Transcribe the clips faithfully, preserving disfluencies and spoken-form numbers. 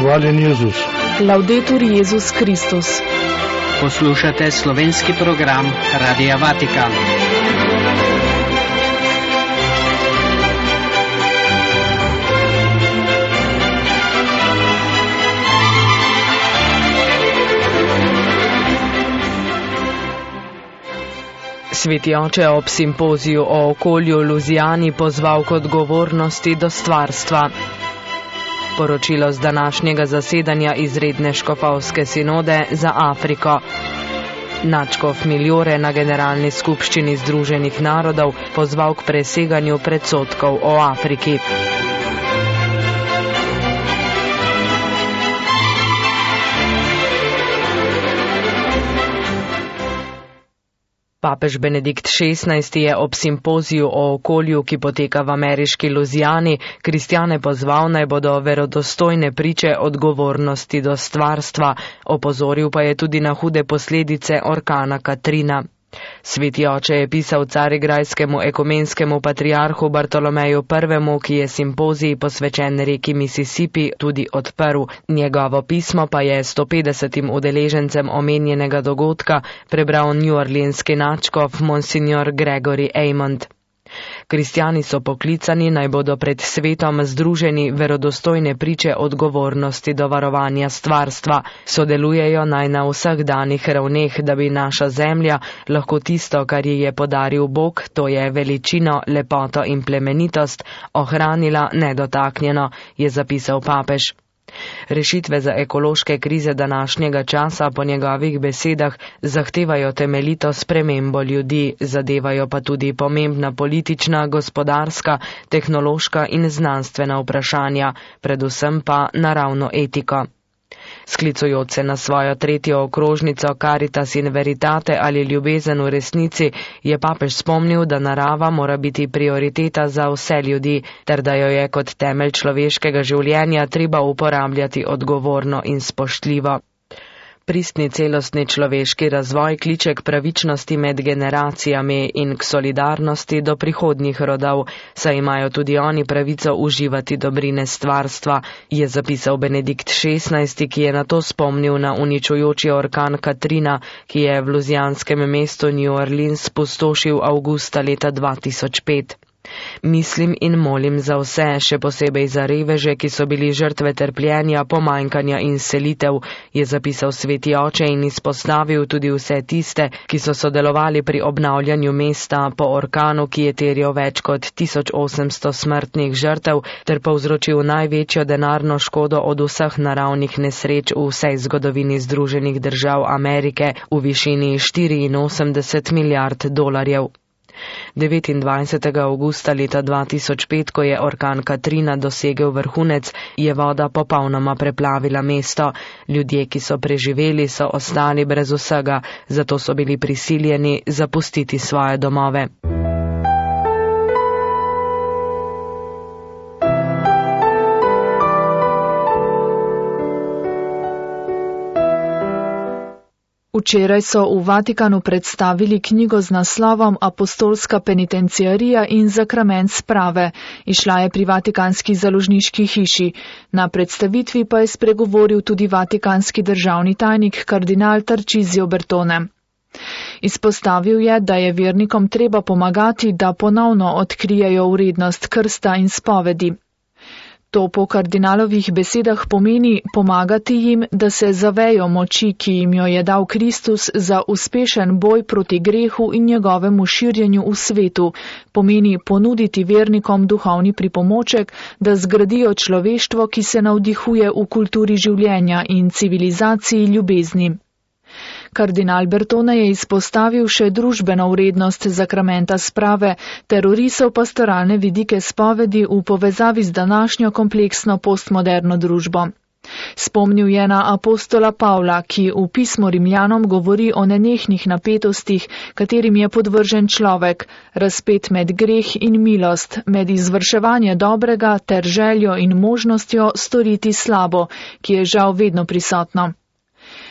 Hvaljen Jezus. Laudetur Jezus Kristus. Poslušate slovenski program Radia Vatikan. Sveti oče ob simpoziju o okolju v Luzijani pozval k odgovornosti do stvarstva. Poročilo z današnjega zasedanja izredne škofovske sinode za Afriko. Nadškof Miljore na generalni skupščini Združenih narodov pozval k preseganju predsodkov o Afriki. Papež Benedikt šestnajsti je ob simpoziju o okolju, ki poteka v ameriški Luzijani, kristjane pozval, naj bodo verodostojne priče odgovornosti do stvarstva, opozoril pa je tudi na hude posledice orkana Katrina. Sveti oče je pisal carigrajskemu ekumenskemu patriarhu Bartolomeju prvemu, ki je simpozij posvečen reki Mississippi tudi odprl. Njegovo pismo pa je sto petdesetim udeležencem omenjenega dogodka prebral neworleanski nadškof Monsignor Gregory Aymond. Kristjani so poklicani, naj bodo pred svetom združeni verodostojne priče odgovornosti do varovanja stvarstva. Sodelujejo naj na vseh danih ravneh, da bi naša zemlja lahko tisto, kar ji je podaril Bog, to je veličino, lepoto in plemenitost, ohranila nedotaknjeno, je zapisal papež. Rešitve za ekološke krize današnjega časa po njegovih besedah zahtevajo temeljito spremembo ljudi, zadevajo pa tudi pomembna politična, gospodarska, tehnološka in znanstvena vprašanja, predvsem pa naravno etiko. Sklicujoč se na svojo tretjo okrožnico Caritas in Veritate ali ljubezen v resnici, je papež spomnil, da narava mora biti prioriteta za vse ljudi, ter da jo je kot temelj človeškega življenja treba uporabljati odgovorno in spoštljivo. Pristni celostni človeški razvoj kliče k pravičnosti med generacijami in k solidarnosti do prihodnjih rodov, saj imajo tudi oni pravico uživati dobrine stvarstva, je zapisal Benedikt šestnajsti, ki je na to spomnil na uničujoči orkan Katrina, ki je v luzijanskem mestu New Orleans spustošil avgusta leta dva tisoč pet. Mislim in molim za vse, še posebej za reveže, ki so bili žrtve trpljenja, pomanjkanja in selitev, je zapisal sveti oče in izpostavil tudi vse tiste, ki so sodelovali pri obnavljanju mesta po orkanu, ki je terjal več kot tisoč osemsto smrtnih žrtev ter povzročil največjo denarno škodo od vseh naravnih nesreč v vsej zgodovini Združenih držav Amerike v višini štiriinosemdeset milijard dolarjev. devetindvajsetega avgusta leta dva tisoč pet, ko je orkan Katrina dosegel vrhunec, je voda popolnoma preplavila mesto. Ljudje, ki so preživeli, so ostali brez vsega, zato so bili prisiljeni zapustiti svoje domove. Včeraj so v Vatikanu predstavili knjigo z naslovom Apostolska penitenciarija in zakrament sprave. Išla je pri Vatikanski založniški hiši. Na predstavitvi pa je spregovoril tudi vatikanski državni tajnik kardinal Tarcisio Bertone. Izpostavil je, da je vernikom treba pomagati, da ponovno odkrijejo vrednost krsta in spovedi. To po kardinalovih besedah pomeni pomagati jim, da se zavejo moči, ki jim jo je dal Kristus za uspešen boj proti grehu in njegovemu širjenju v svetu. Pomeni ponuditi vernikom duhovni pripomoček, da zgradijo človeštvo, ki se navdihuje v kulturi življenja in civilizaciji ljubezni. Kardinal Bertone je izpostavil še družbeno vrednost zakramenta sprave ter orisal pastoralne vidike spovedi v povezavi z današnjo kompleksno postmoderno družbo. Spomnil je na apostola Pavla, ki v pismu Rimljanom govori o nenehnih napetostih, katerim je podvržen človek, razpet med greh in milost, med izvrševanje dobrega ter željo in možnostjo storiti slabo, ki je žal vedno prisotno.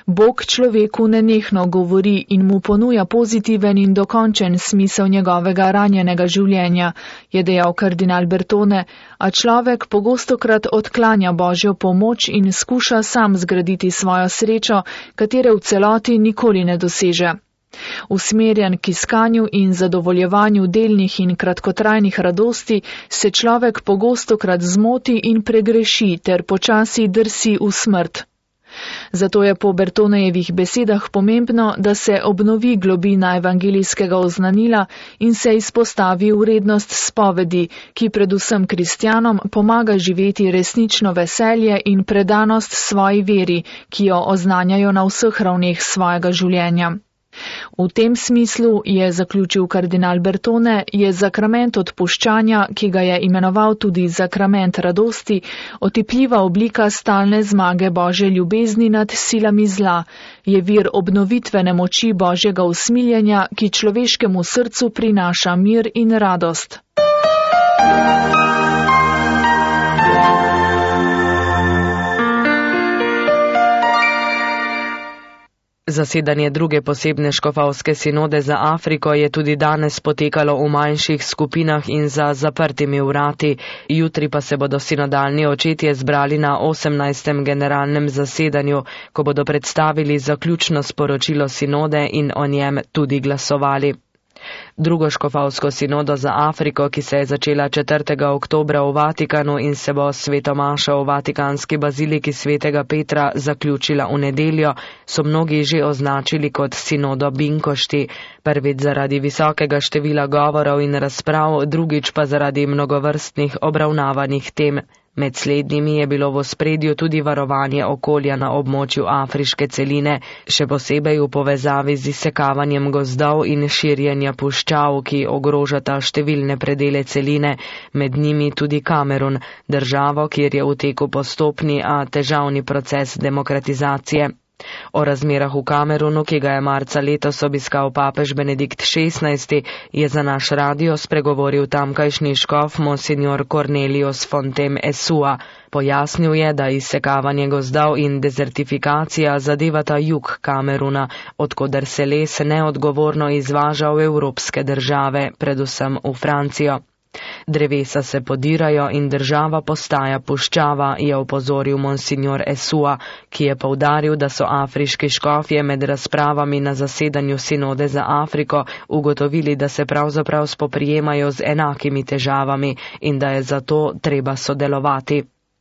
Bog človeku nenehno govori in mu ponuja pozitiven in dokončen smisel njegovega ranjenega življenja, je dejal kardinal Bertone, a človek pogostokrat odklanja Božjo pomoč in skuša sam zgraditi svojo srečo, katere v celoti nikoli ne doseže. Usmerjen k iskanju in zadovoljevanju delnih in kratkotrajnih radosti se človek pogostokrat zmoti in pregreši ter počasi drsi v smrt. Zato je po Bertonejevih besedah pomembno, da se obnovi globina evangelijskega oznanila in se izpostavi vrednost spovedi, ki predvsem kristjanom pomaga živeti resnično veselje in predanost svoji veri, ki jo oznanjajo na vseh ravneh svojega življenja. V tem smislu, je zaključil kardinal Bertone, je zakrament odpuščanja, ki ga je imenoval tudi zakrament radosti, otipljiva oblika stalne zmage Božje ljubezni nad silami zla, je vir obnovitvene moči Božjega usmiljenja, ki človeškemu srcu prinaša mir in radost. Zasedanje druge posebne škofovske sinode za Afriko je tudi danes potekalo v manjših skupinah in za zaprtimi vrati. Jutri pa se bodo sinodalni očetje zbrali na osemnajstem generalnem zasedanju, ko bodo predstavili zaključno sporočilo sinode in o njem tudi glasovali. Drugo škofovsko sinodo za Afriko, ki se je začela četrtega oktobra v Vatikanu in se bo svetomaša v Vatikanski baziliki svetega Petra zaključila v nedeljo, so mnogi že označili kot sinodo binkošti, prvič zaradi visokega števila govorov in razprav, drugič pa zaradi mnogovrstnih obravnavanih tem. Med slednjimi je bilo v ospredju tudi varovanje okolja na območju afriške celine, še posebej v povezavi z izsekavanjem gozdov in širjenja puščav, ki ogrožata številne predele celine, med njimi tudi Kamerun, državo, kjer je v teku postopni, a težavni proces demokratizacije. O razmerah v Kamerunu, ki ga je marca letos obiskal papež Benedikt šestnajsti, je za naš radio spregovoril tamkajšnji škof monsignor Cornelius Fontem Esua. Pojasnil je, da izsekavanje gozdov in dezertifikacija zadevata jug Kameruna, odkoder se les neodgovorno izvaža v evropske države, predvsem v Francijo. Drevesa se podirajo in država postaja puščava, je opozoril monsignor Esua, ki je poudaril, da so afriški škofje med razpravami na zasedanju sinode za Afriko ugotovili, da se pravzaprav spoprijemajo z enakimi težavami in da je zato treba sodelovati.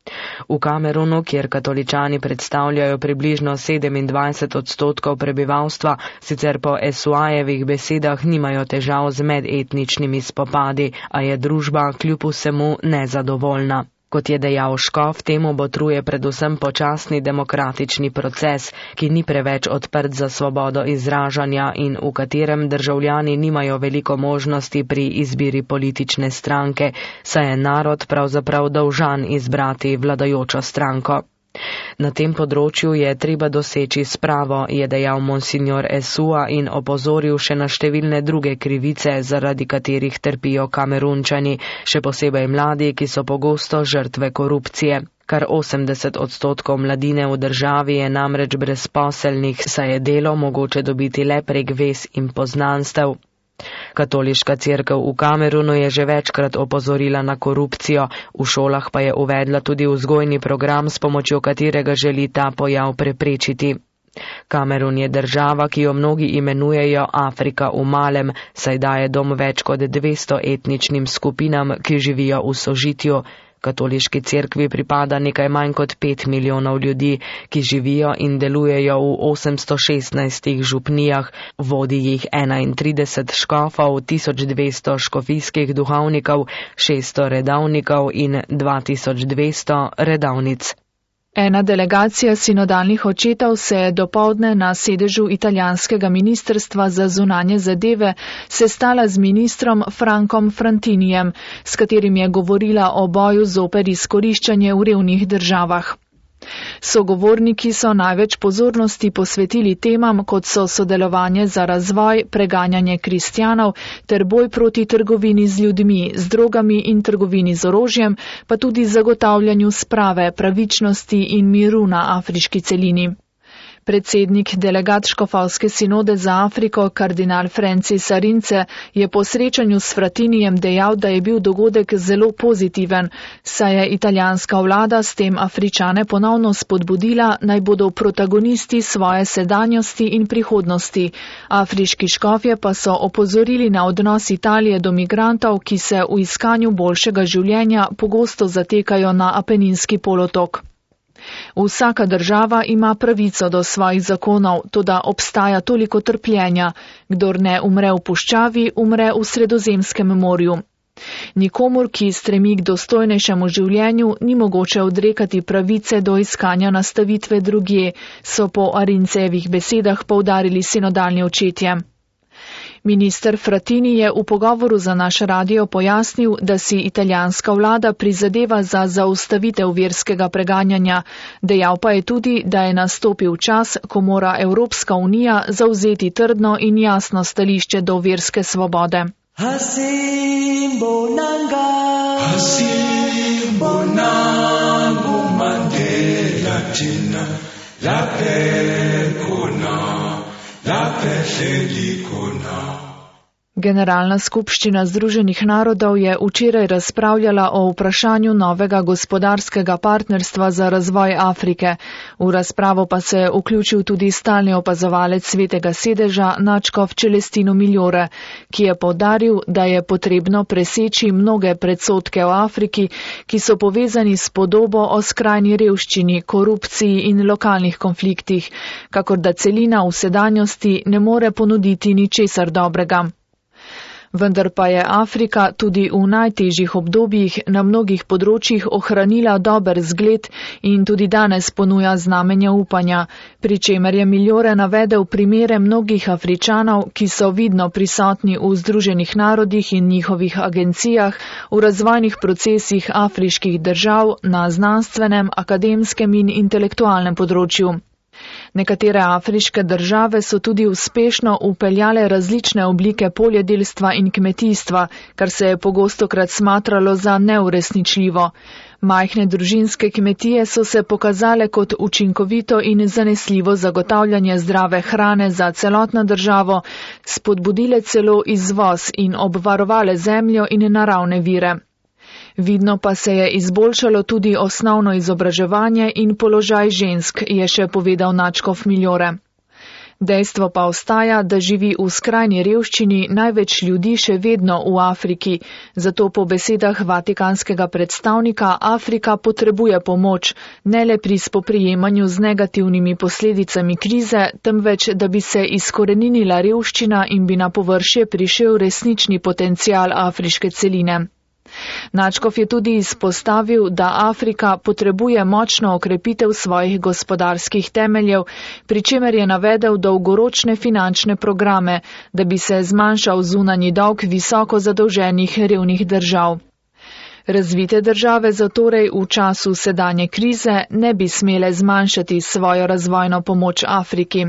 V Kamerunu, kjer katoličani predstavljajo približno sedemindvajset odstotkov prebivalstva, sicer po Esuajevih besedah nimajo težav z medetničnimi spopadi, a je družba kljub vsemu nezadovoljna. Kot je dejal škof, temu botruje predvsem počasni demokratični proces, ki ni preveč odprt za svobodo izražanja in v katerem državljani nimajo veliko možnosti pri izbiri politične stranke, saj je narod pravzaprav dolžan izbrati vladajočo stranko. Na tem področju je treba doseči spravo, je dejal monsignor Esua in opozoril še na številne druge krivice, zaradi katerih trpijo Kamerunčani, še posebej mladi, ki so pogosto žrtve korupcije. Kar osemdeset odstotkov mladine v državi je namreč brezposelnih, saj je delo mogoče dobiti le prek vez in poznanstev. Katoliška cerkev v Kamerunu je že večkrat opozorila na korupcijo, v šolah pa je uvedla tudi vzgojni program, s pomočjo katerega želi ta pojav preprečiti. Kamerun je država, ki jo mnogi imenujejo Afrika v malem, saj daje dom več kot dvesto etničnim skupinam, ki živijo v sožitju. Katoliški cerkvi pripada nekaj manj kot pet milijonov ljudi, ki živijo in delujejo v osemsto šestnajstih župnijah, vodi jih enaintrideset škofov, tisoč dvesto škofijskih duhovnikov, šeststo redovnikov in dva tisoč dvesto redovnic. Ena delegacija sinodalnih očetov se je dopoldne na sedežu italijanskega ministrstva za zunanje zadeve sestala z ministrom Frankom Frantinijem, s katerim je govorila o boju zoper izkoriščanje v revnih državah. Sogovorniki so največ pozornosti posvetili temam, kot so sodelovanje za razvoj, preganjanje kristjanov ter boj proti trgovini z ljudmi, z drogami in trgovini z orožjem, pa tudi zagotavljanju sprave, pravičnosti in miru na afriški celini. Predsednik delegat Škofovske sinode za Afriko, kardinal Francis Arince, je po srečanju s Fratinijem dejal, da je bil dogodek zelo pozitiven, saj je italijanska vlada s tem Afričane ponovno spodbudila, naj bodo protagonisti svoje sedanjosti in prihodnosti. Afriški škofje pa so opozorili na odnos Italije do migrantov, ki se v iskanju boljšega življenja pogosto zatekajo na Apeninski polotok. Vsaka država ima pravico do svojih zakonov, toda obstaja toliko trpljenja. Kdor ne umre v puščavi, umre v Sredozemskem morju. Nikomur, ki stremi k dostojnejšemu življenju, ni mogoče odrekati pravice do iskanja nastavitve drugje, so po Arincevih besedah poudarili sinodalni očetje. Minister Fratini je v pogovoru za naš radio pojasnil, da si italijanska vlada prizadeva za zaustavitev verskega preganjanja. Dejal pa je tudi, da je nastopil čas, ko mora Evropska unija zauzeti trdno in jasno stališče do verske svobode. Hasimbo nanga, hasimbo nangu Mandela tina, lape kona, lape hleli kona. Generalna skupščina Združenih narodov je včeraj razpravljala o vprašanju novega gospodarskega partnerstva za razvoj Afrike. V razpravo pa se je vključil tudi stalni opazovalec Svetega sedeža nadškof Celestino Migliore, ki je poudaril, da je potrebno preseči mnoge predsodke o Afriki, ki so povezani s podobo o skrajni revščini, korupciji in lokalnih konfliktih, kakor da celina v sedanjosti ne more ponuditi ničesar dobrega. Vendar pa je Afrika tudi v najtežjih obdobjih na mnogih področjih ohranila dober zgled in tudi danes ponuja znamenja upanja, pri čemer je Migliore navedel primere mnogih Afričanov, ki so vidno prisotni v Združenih narodih in njihovih agencijah, v razvojnih procesih afriških držav na znanstvenem, akademskem in intelektualnem področju. Nekatere afriške države so tudi uspešno upeljale različne oblike poljedelstva in kmetijstva, kar se je pogostokrat smatralo za neuresničljivo. Majhne družinske kmetije so se pokazale kot učinkovito in zanesljivo zagotavljanje zdrave hrane za celotno državo, spodbudile celo izvoz in obvarovale zemljo in naravne vire. Vidno pa se je izboljšalo tudi osnovno izobraževanje in položaj žensk, je še povedal nadškof Migliore. Dejstvo pa ostaja, da živi v skrajni revščini največ ljudi še vedno v Afriki, zato po besedah vatikanskega predstavnika Afrika potrebuje pomoč, ne le pri spoprijemanju z negativnimi posledicami krize, temveč da bi se izkoreninila revščina in bi na površje prišel resnični potencial afriške celine. Nadškof je tudi izpostavil, da Afrika potrebuje močno okrepitev svojih gospodarskih temeljev, pri čemer je navedel dolgoročne finančne programe, da bi se zmanjšal zunanji dolg visoko zadolženih revnih držav. Razvite države zatorej v času sedanje krize ne bi smele zmanjšati svojo razvojno pomoč Afriki.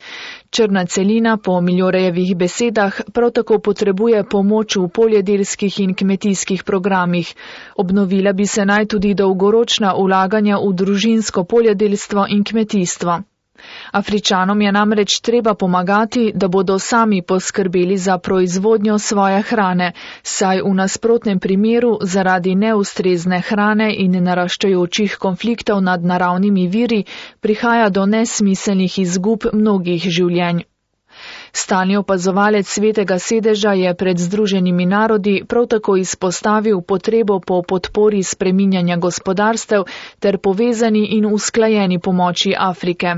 Črna celina po Migliorejevih besedah prav tako potrebuje pomoč v poljedelskih in kmetijskih programih. Obnovila bi se naj tudi dolgoročna vlaganja v družinsko poljedelstvo in kmetijstvo. Afričanom je namreč treba pomagati, da bodo sami poskrbeli za proizvodnjo svoje hrane, saj v nasprotnem primeru zaradi neustrezne hrane in naraščajočih konfliktov nad naravnimi viri prihaja do nesmiselnih izgub mnogih življenj. Stalni opazovalec Svetega sedeža je pred Združenimi narodi prav tako izpostavil potrebo po podpori spreminjanja gospodarstev ter povezani in usklajeni pomoči Afrike.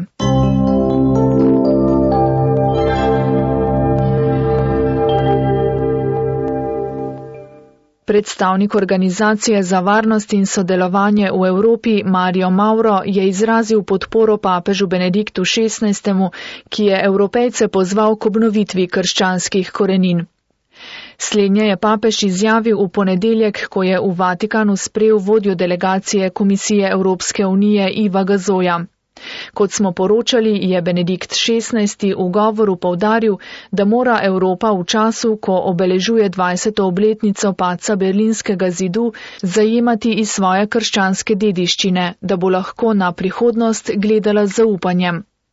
Predstavnik Organizacije za varnost in sodelovanje v Evropi Mario Mauro je izrazil podporo papežu Benediktu šestnajstemu, ki je Evropejce pozval k obnovitvi krščanskih korenin. Slednje je papež izjavil v ponedeljek, ko je v Vatikanu sprejel vodjo delegacije Komisije Evropske unije Iva Gazoja. Kot smo poročali, je Benedikt šestnajsti v govoru poudaril, da mora Evropa v času, ko obeležuje dvajseto obletnico padca Berlinskega zidu, zajemati iz svoje krščanske dediščine, da bo lahko na prihodnost gledala z zaupanjem.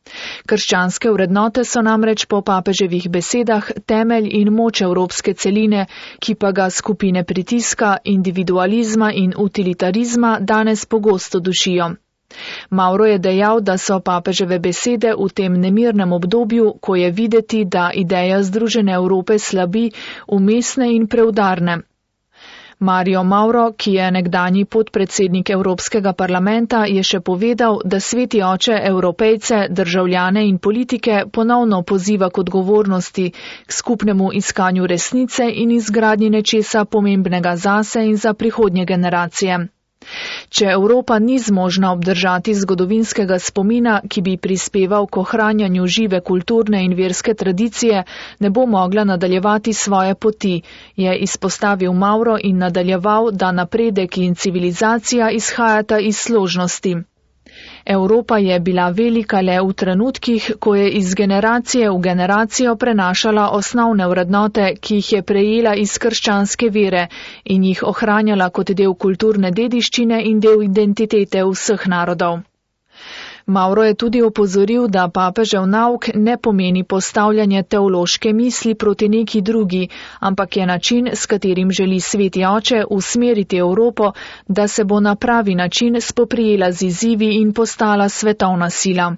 Krščanske vrednote so namreč po papeževih besedah temelj in moč evropske celine, ki pa ga skupine pritiska, individualizma in utilitarizma danes pogosto dušijo. Mauro je dejal, da so papeževe besede v tem nemirnem obdobju, ko je videti, da ideja Združene Evrope slabi, umestne in preudarne. Mario Mauro, ki je nekdanji podpredsednik Evropskega parlamenta, je še povedal, da Sveti oče Evropejce, državljane in politike ponovno poziva k odgovornosti, k skupnemu iskanju resnice in izgradnji nečesa pomembnega zase in za prihodnje generacije. Če Evropa ni zmožna obdržati zgodovinskega spomina, ki bi prispeval k ohranjanju žive kulturne in verske tradicije, ne bo mogla nadaljevati svoje poti, je izpostavil Mauro in nadaljeval, da napredek in civilizacija izhajata iz složnosti. Evropa je bila velika le v trenutkih, ko je iz generacije v generacijo prenašala osnovne vrednote, ki jih je prejela iz krščanske vere in jih ohranjala kot del kulturne dediščine in del identitete vseh narodov. Mauro je tudi opozoril, da papežev nauk ne pomeni postavljanje teološke misli proti neki drugi, ampak je način, s katerim želi Sveti oče usmeriti Evropo, da se bo na pravi način spoprijela z izzivi in postala svetovna sila.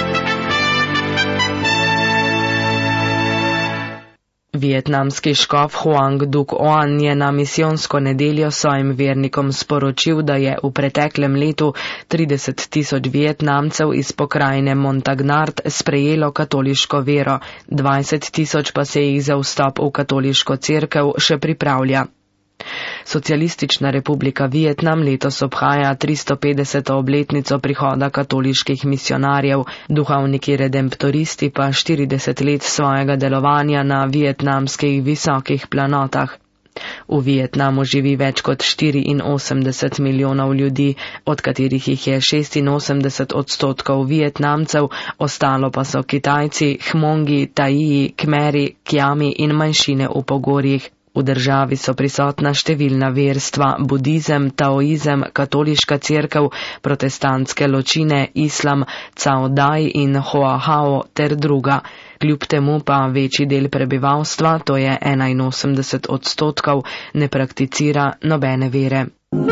Vietnamski škof Hoang Duc Oan je na misijonsko nedeljo svojim vernikom sporočil, da je v preteklem letu trideset tisoč Vietnamcev iz pokrajine Montagnard sprejelo katoliško vero, dvajset tisoč pa se jih za vstop v katoliško cerkev še pripravlja. Socialistična republika Vietnam letos obhaja tristo petdeseto obletnico prihoda katoliških misionarjev, duhovniki redemptoristi pa štirideset let svojega delovanja na vietnamskih visokih planotah. V Vietnamu živi več kot štiriinosemdeset milijonov ljudi, od katerih jih je šestinosemdeset odstotkov Vietnamcev, ostalo pa so Kitajci, Hmongi, Taiji, Kmeri, Kjami in manjšine v pogorjih. V državi so prisotna številna verstva, budizem, taoizem, katoliška cerkev, protestantske ločine, islam, Cao Dai in Hoa Hao ter druga. Kljub temu pa večji del prebivalstva, to je enainosemdeset odstotkov, ne prakticira nobene vere.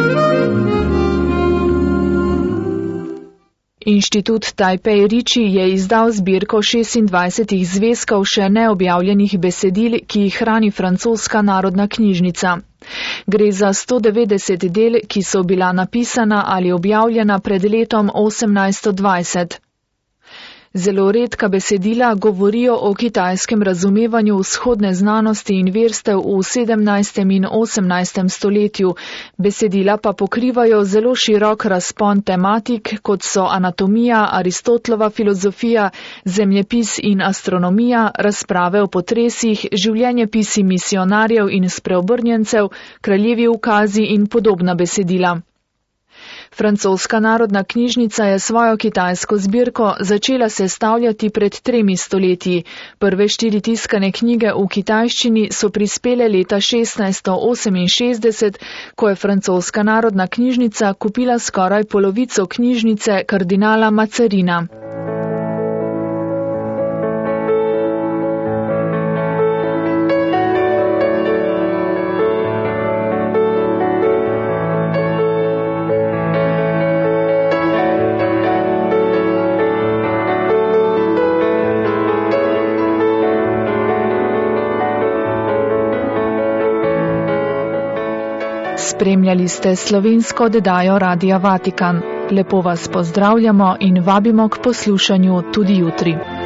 Inštitut Taipei Riči je izdal zbirko šestindvajsetih zvezkov še neobjavljenih besedil, ki jih hrani francoska narodna knjižnica. Gre za sto devetdeset del, ki so bila napisana ali objavljena pred letom osemnajststo dvajset. Zelo redka besedila govorijo o kitajskem razumevanju vzhodne znanosti in verstev v sedemnajstem in osemnajstem stoletju. Besedila pa pokrivajo zelo širok razpon tematik, kot so anatomija, Aristotlova filozofija, zemljepis in astronomija, razprave o potresih, življenjepisi misionarjev in spreobrnjencev, kraljevi ukazi in podobna besedila. Francoska narodna knjižnica je svojo kitajsko zbirko začela sestavljati pred tremi stoletji. Prve štiri tiskane knjige v kitajščini so prispele leta šestnajststo oseminšestdeset, ko je francoska narodna knjižnica kupila skoraj polovico knjižnice kardinala Mazarina. Spremljali ste slovensko oddajo Radia Vatikan. Lepo vas pozdravljamo in vabimo k poslušanju tudi jutri.